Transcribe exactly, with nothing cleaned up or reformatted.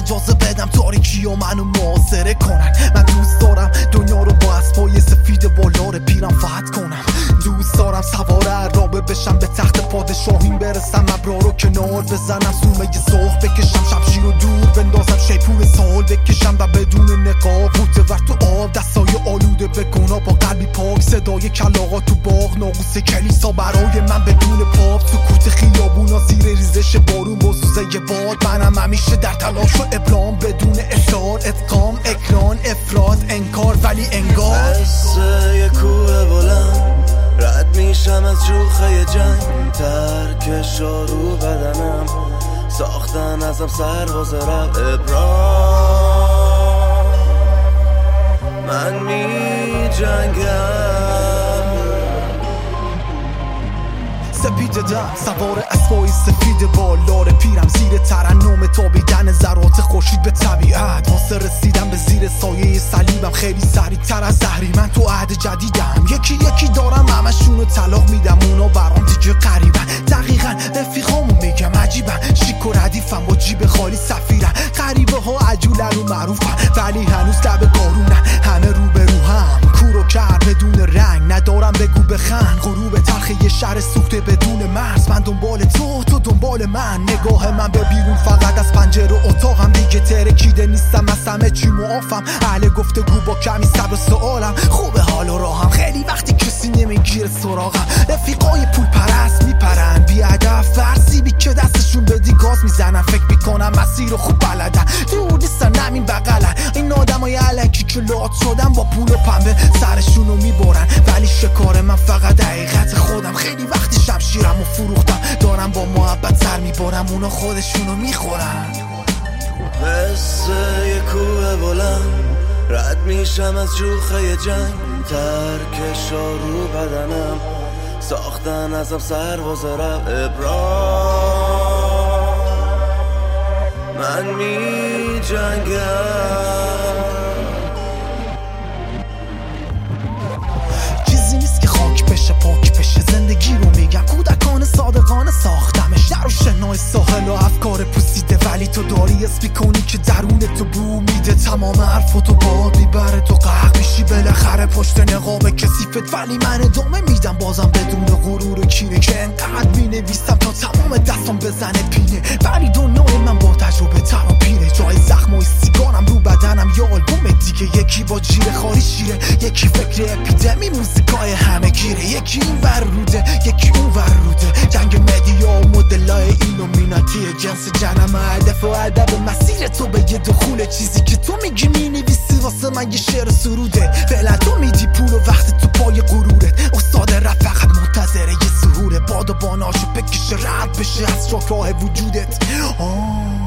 اجازه بدم تاریکی و منو محاصره کنن. من دوست دارم دنیا رو با اسبای سفید بالار پیرم فتح کنم. دوست دارم سوار عرابه بشم به تخت پادشاهیم برسم ابرا رو کنار بزنم سومه سرخ بکشم شمشیر رو دور بندازم شیپور سال بکشم و بدون نقاب بوته ور تو آب دستای آلوده بکنا با قلبی پاک صدای کلاغا تو باغ ناقوس کلیسا برای من بدون پاپ سکوت خیابونا زیر ریزش بارون با سوزه باد منم همیشه در تلاش و ابرام بدون اصرار ادغام اکران افراد انکار ولی انگار مثل یه کوه بلند رد میشم از جوخه جنگ ترکش رو بدنم ساختن ازم سرباز رب ابرام من می جنگم سپید دم سوار اسبای سفید بالار پیرم زیر ترنم تابیدن ذرات خورشید به طبیعت واسه رسیدم به زیر سایه صلیبم خیلی سریعتر از زهری من تو عهد جدیدم یکی یکی دارم همشونو طلاق میدم اونا برام دیگه قریبن دقیقا رفیقامو میگم عجیبن شیک و ردیفم با جیب خالی سفیرن غریبه ها عجولن و معروفن ولی هنوز لب قارونن همه رو به رو هم کورو کرد بدون رنگ ندارم بگو بخند غروب تلخ یه شهر سوخته بدون مرز من دنبال تو تو دنبال من نگاه من به بیرون فقط از پنجره اتاقم دیگه ترکیده نیستم از همه چی معافم اهل گفتگو با کمی صبر و سوالم خوبه حال و راهم خیلی وقتی کسی نمیگیره سراغم رفیقای پول پرست میپرن بی هدف ورسیبی که دستشون بدی گاز میزنن فکر میکنم مسیر رو خوب بلدن دور نیستن همین بغلن این آدمای الکی که لات شدن با پول و پنبه سرشونو میبرن ولی شکار من فقط حقیقت خودم خیلی وقتی شمشیرم و فروختم دارم با محبت سر میبرم اونا خودشونو میخورن مثل یه کوه بلند رد میشم از جوخه جنگ ترکش رو بدنم ساختن ازم سرباز رب ابرام من می جنگم چیزی نیست که خاک بشه پاک بشه زندگی رو میگم کودکان صادقانه ساختمش در و شنای ساحل و افکار پوسیده ولی تو داری اسمی کنی که درون تو بو میده تمام حرفاتو باد میبره تو قهر میشی بالاخره پشت نقاب کثیفت ولی من ادامه میدم بازم بدون غرور و کینه که انقدر مینویسم تا تمام دستم بزنه پینه ولی دنیای من با تجربه تر و پیره جای زخم و سیگارم رو بدنم یا آلبوم دیگه یکی با جیره خاری شیره یکی فکر اپیدمی موزیکای همه گیره یکی این ور روده یکی اون ور روده جنگ مدیا و مدلای ایلومیناتیه جنس جنم هدف و هدف مسیر تو به یه دخول چیزی که تو میگی مینویسی واسه من یه شعر سروده فعلا تو میدی پول و وقت تو پای غرورت استاد رفت فقط منتظره یه ظهوره باد و باناشو بکشه رد بشه از راه وجودت آه